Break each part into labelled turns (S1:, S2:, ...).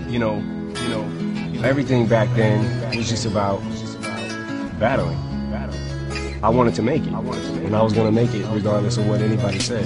S1: you know, everything back then was just about battling. I wanted to make it, and I was gonna make it regardless of what anybody said.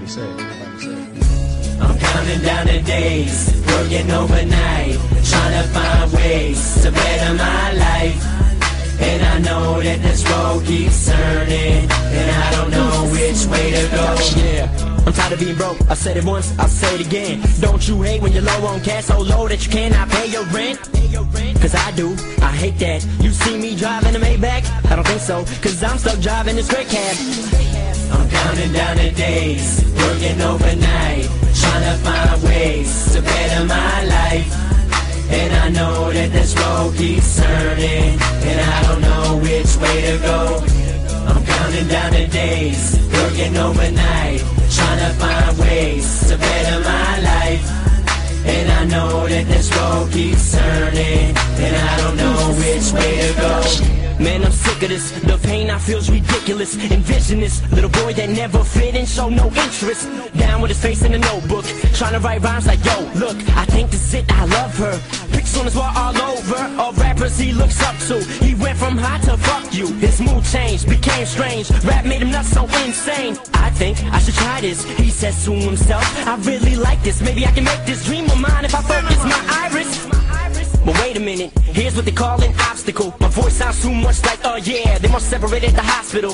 S2: I'm counting down the days, working overnight, trying to find ways to better my life. And I know that this road keeps turning, and I don't know which way to go.
S3: Yeah, I'm tired of being broke. I said it once, I'll say it again. Don't you hate when you're low on cash, so low that you cannot pay your rent? Cause I do, I hate that. You see me driving a Maybach? I don't think so, cause I'm stuck driving this great cab.
S2: I'm counting down the days, working overnight, trying to find ways to better my life. And I know that this road keeps turning, and I don't know which way to go. I'm counting down the days, working overnight, trying to find ways to better my life. And I know that this road keeps turning, and I don't know which way to go.
S3: Man, I'm sick of this, the pain I feel's ridiculous. Envision this little boy that never fit and show no interest, down with his face in a notebook, trying to write rhymes like, yo, look, I think this is it, I love her. Pictures on his wall all over, all rappers he looks up to. He went from hot to fuck you, his mood changed, became strange. Rap made him nuts so insane. I think I should try this, he says to himself, I really like this. Maybe I can make this dream of mine if I focus my iris. But wait a minute, here's what they call an obstacle. My voice sounds too much like, oh yeah, they must separate at the hospital.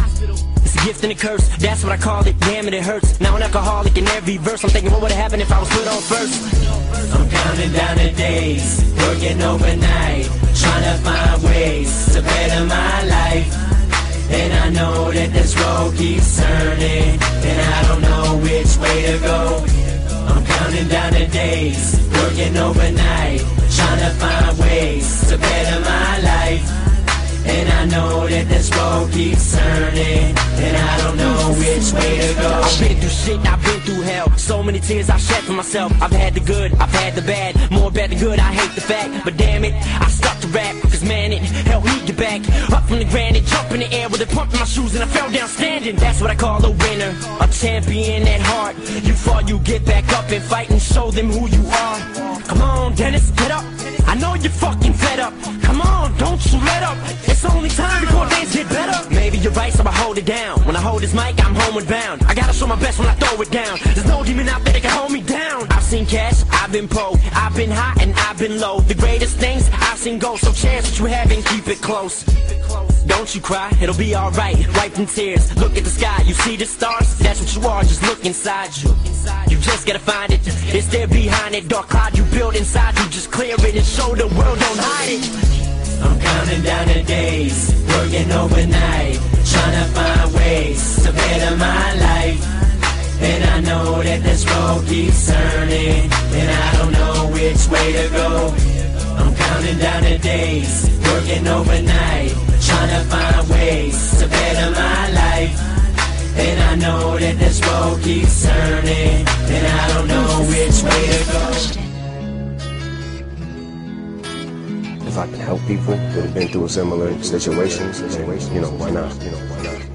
S3: It's a gift and a curse, that's what I call it. Damn it, it hurts. Now an alcoholic in every verse. I'm thinking, what would've happened if I was put on first?
S2: I'm counting down the days, working overnight, trying to find ways to better my life. And I know that this road keeps turning, and I don't know which way to go. I'm counting down the days, working overnight, trying to find ways to better my life. And I know that this road keeps turning, and I don't know which way to go.
S3: I've been through shit, I've been through hell. So many tears I've shed for myself. I've had the good, I've had the bad. More bad than good, I hate the fact. But damn it, I stuck to rap, cause man, it helped me get back up from the ground and jump in the air with a pump in my shoes, and I fell down standing. That's what I call a winner, a champion at heart. You fall, you get back up and fight and show them who you are. Come on, Dennis, get up. I know you're fucking fed up. Come on, don't you let up. It's only time before things get better. Maybe you're right, so I hold it down. When I hold this mic, I'm homeward bound. I gotta show my best when I throw it down. There's no demon out there that can hold me down. I've seen cash, I've been po, I've been high and I've been low. The greatest things I've seen go. So cherish what you have and keep it close. Don't you cry, it'll be alright. Wipe them tears, look at the sky. You see the stars? That's what you are, just look inside you. You just gotta find it. It's there behind that dark cloud you build inside you. Just clear it and show the world, don't hide it.
S2: I'm counting down the days, working overnight, trying to find ways to better my life. And I know that this road keeps turning, and I don't know which way to go. I'm counting down the days, working overnight, trying to find ways to better my life. And I know that this road keeps turning, and I don't know which way to go.
S1: If I can help people that have been through similar situations, then, why not?